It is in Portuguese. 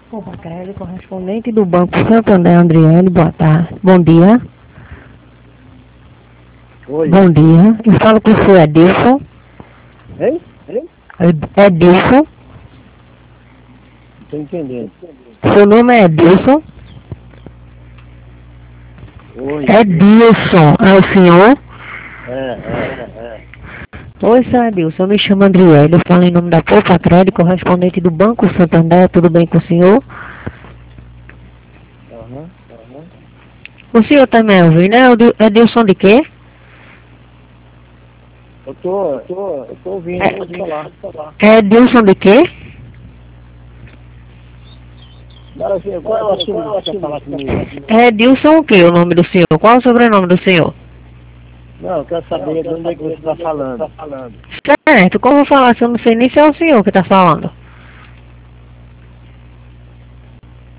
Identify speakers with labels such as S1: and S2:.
S1: Opa, Kelly, correspondente do Banco Santander, Andriele, boa tarde. Bom dia.
S2: Oi.
S1: Bom dia. Eu falo com o senhor Edilson.
S2: Hein?
S1: Edilson.
S2: Não tô entendendo.
S1: Seu nome é Edilson?
S2: Oi.
S1: Edilson, é o senhor?
S2: É.
S1: Oi, senhor Edilson, eu me chamo Andriele, eu falo em nome da Poupa Crédito, correspondente do Banco Santander, tudo bem com o senhor?
S2: Aham.
S1: O senhor tá me ouvindo, né? Edilson de quê?
S2: Eu tô ouvindo, pode falar.
S1: Edilson de quê?
S2: Agora, assim, qual é o assunto que você quer falar comigo?
S1: Edilson o quê, o nome do senhor? Qual é o sobrenome do senhor?
S2: Não, eu quero saber de onde é que você está falando.
S1: Certo, como eu vou falar se eu não sei nem se é o senhor que tá falando?